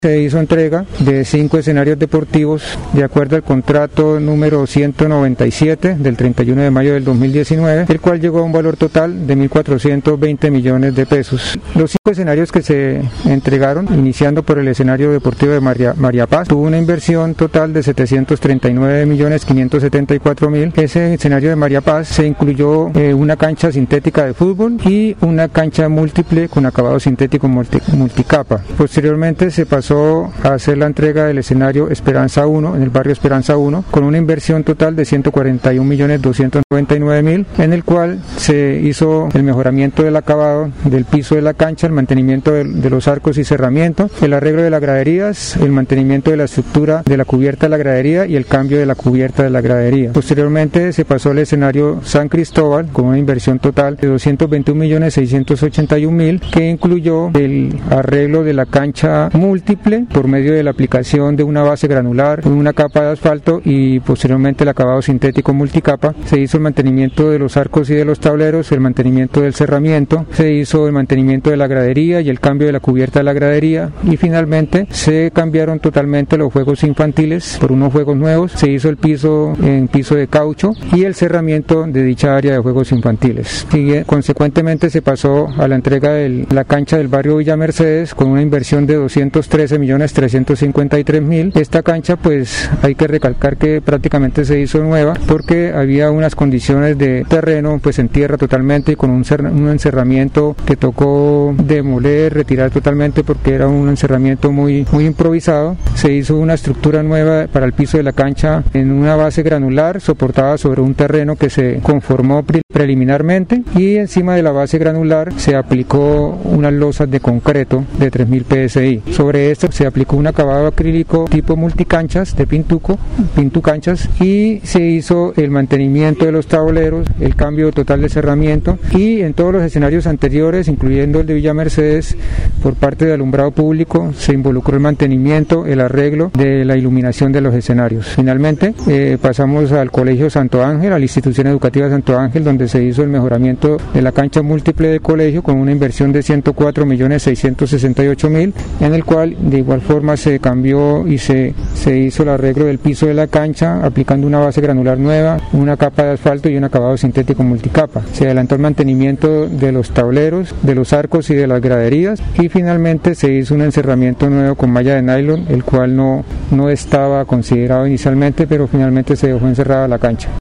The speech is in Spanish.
Se hizo entrega de 5 escenarios deportivos de acuerdo al contrato número 197 del 31 de mayo del 2019, el cual llegó a un valor total de 1.420 millones de pesos. Los 5 escenarios que se entregaron, iniciando por el escenario deportivo de María Paz, tuvo una inversión total de 739.574.000. Ese escenario de María Paz se incluyó una cancha sintética de fútbol y una cancha múltiple con acabado sintético multicapa. Posteriormente se pasó a hacer la entrega del escenario Esperanza 1 en el barrio Esperanza 1 con una inversión total de 141.299.000, en el cual se hizo el mejoramiento del acabado del piso de la cancha, el mantenimiento de los arcos y cerramiento, el arreglo de las graderías, el mantenimiento de la estructura de la cubierta de la gradería y el cambio de la cubierta de la gradería. Posteriormente se pasó al escenario San Cristóbal con una inversión total de 221.681.000, que incluyó el arreglo de la cancha múltiple por medio de la aplicación de una base granular, una capa de asfalto y posteriormente el acabado sintético multicapa. Se hizo el mantenimiento de los arcos y de los tableros, el mantenimiento del cerramiento, se hizo el mantenimiento de la gradería y el cambio de la cubierta de la gradería, y finalmente se cambiaron totalmente los juegos infantiles por unos juegos nuevos. Se hizo el piso en piso de caucho y el cerramiento de dicha área de juegos infantiles. Consecuentemente se pasó a la entrega de la cancha del barrio Villa Mercedes con una inversión de 213.353.000. Esta cancha, pues hay que recalcar que prácticamente se hizo nueva porque había unas condiciones de terreno pues en tierra totalmente y con un encerramiento que tocó demoler, retirar totalmente porque era un encerramiento muy improvisado. Se hizo una estructura nueva para el piso de la cancha en una base granular soportada sobre un terreno que se conformó preliminarmente, y encima de la base granular se aplicó unas losas de concreto de 3.000 PSI. Sobre esto se aplicó un acabado acrílico tipo multicanchas de pintucanchas, y se hizo el mantenimiento de los tableros, el cambio total de cerramiento, y en todos los escenarios anteriores, incluyendo el de Villa Mercedes, por parte de alumbrado público se involucró el mantenimiento, el arreglo de la iluminación de los escenarios. Finalmente pasamos al Colegio Santo Ángel, a la institución educativa Santo Ángel, donde se hizo el mejoramiento de la cancha múltiple de colegio con una inversión de 104.668.000, en el cual de igual forma se cambió y se hizo el arreglo del piso de la cancha aplicando una base granular nueva, una capa de asfalto y un acabado sintético multicapa. Se adelantó el mantenimiento de los tableros, de los arcos y de las graderías, y finalmente se hizo un encerramiento nuevo con malla de nylon, el cual no estaba considerado inicialmente, pero finalmente se dejó encerrada la cancha.